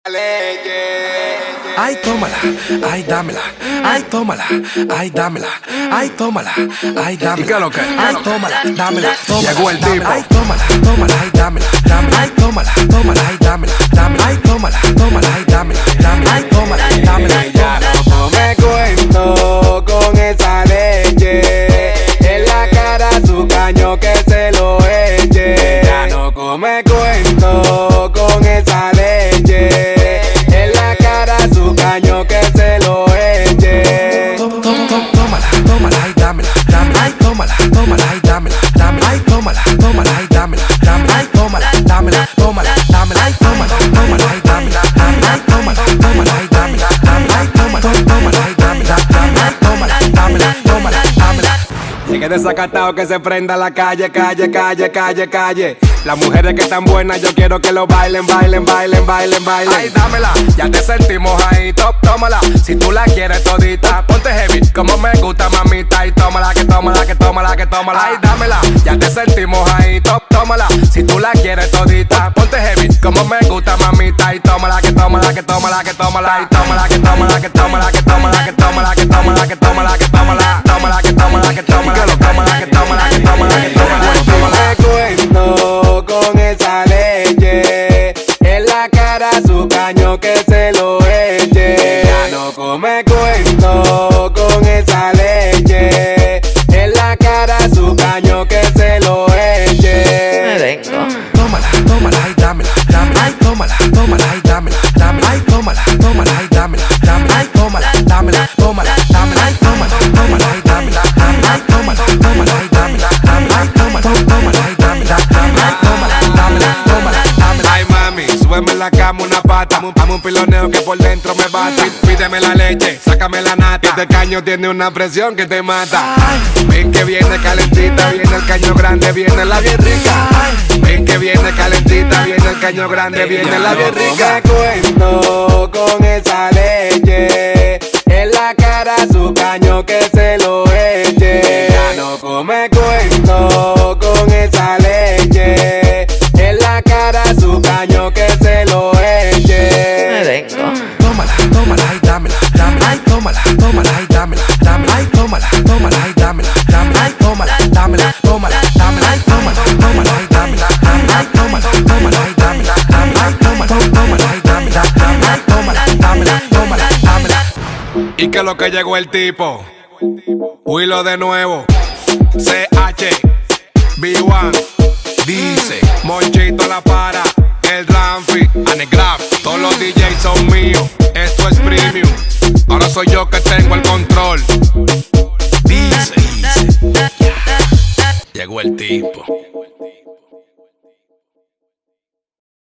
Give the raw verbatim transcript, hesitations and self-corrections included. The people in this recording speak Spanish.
Ay, tómala, ay, dámela. Ay, tómala, ay, dámela. Ay, tómala, ay, dámela. ¿Y qué es lo que? Ay, tómala, dámela. Tómala, llegó el tipo. Ay, tómala, tómala, ay, dámela. Dámela. Ay, tómala, tómala, ay, dámela. Dámela. Ay, tómala, tómala, ay, dámela. Dámela. Ay, tómala, dámela. Ya no me cuento con esa leche. En la cara su caño que se lo eche. Ya no come cuento con esa leche. En la cara su caño que se lo eche. Tómala, tómala, ay, dámela. Dámela. Ay, tómala, tómala, ay, dámela. Dámela. Ay, tómala, tómala, ay, dámela. Dámela. Ay, tómala, dámela, tómala, dámela. Ay, tómala, tómala, ay, dámela. Dámela. Ay, tómala, tómala, ay, dámela. Dámela. Ay, tómala, tómala, ay, dámela. Dámela. Ay, tómala, dámela, tómala, dámela. Llegué desacatado que se prenda la calle, calle, calle, calle, calle. Las mujeres que están buenas, yo quiero que lo bailen, bailen, bailen, bailen, bailen. Ay, dámela, ya te sentimos ahí, top, tómala. Si tú la quieres todita, ponte heavy, como me gusta, mamita. Y tómala, que tómala, que tómala, que tómala. Ay, dámela, ya te sentimos ahí, top, tómala. Si tú la quieres todita, ponte heavy, como me gusta, mamita. Y tómala, que tómala, que tómala, que tómala. Y tómala, que tómala, que tómala, que tómala, que tómala, que tómala, que tómala, que tómala. Tómala, que tómala, que tómala, que tómala, que tómala, que tómala, que tómala, que tómala. Me cuento con esa leche. En la cara su caño que se lo eche. Ya no come cuento con esa leche. En la cara su caño que se lo eche. Me vengo. Tómala, tómala, ay, dámela. Dámela. Ay, tómala, tómala, ay, dámela. Dámela. Ay, tómala, tómala, ay, dámela. Dámela. Ay, tómala, dámela, tómala, dámela. Ay, tómala, tómala, ay, dámela. Dámela. Ay, tómala, tómala, ay, dámela. Dámela. Ay, tómala, tómala, ay, dámela. Dámela. Ay, tómala, dámela, tómala, dámela. Ay, mami, súbeme en la cama una pata. Dame un piloneo que por dentro me bate. Pídeme la leche, sácame la nata. Este caño tiene una presión que te mata. Ven que viene calentita, viene el caño grande, viene la bien rica. Ven que viene calentita, viene el caño grande, viene la bien rica. Me cuento con esa leche. En la cara su caño que se lo eche. Ya no come cuento con esa leche. En la cara su caño que se lo eche. Me vengo. Tómala, tómala, ay, dámela. Dámela. Ay, tómala, tómala, ay, dámela. Dámela. Ay, tómala, tómala, ay, dámela. Dámela. Ay, tómala, dámela, tómala, dámela. Ay, tómala, tómala, ay, dámela. Dámela. Ay, tómala, tómala, ay, dámela. Dámela. Ay, tómala, tómala, ay, dámela. Dámela. Ay, tómala, dámela, tómala, dámela. Y que lo que llegó el tipo, Willow de nuevo, C H, B uno, dice, Monchito la para, el Ramfi, Anegraph, todos los D Js son míos, esto es premium, ahora soy yo que tengo el control. Dice, dice, llegó el tipo.